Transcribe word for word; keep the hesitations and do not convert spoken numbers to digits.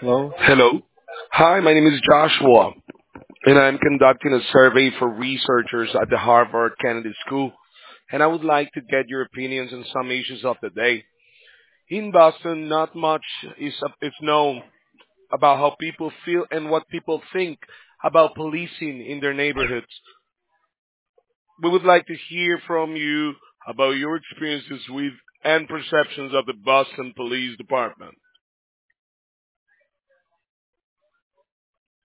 Hello. Hello. Hi, my name is Joshua, and I'm conducting a survey for researchers at the Harvard Kennedy School, and I would like to get your opinions on some issues of the day. In Boston, not much is, is known about how people feel and what people think about policing in their neighborhoods. We would like to hear from you about your experiences with and perceptions of the Boston Police Department.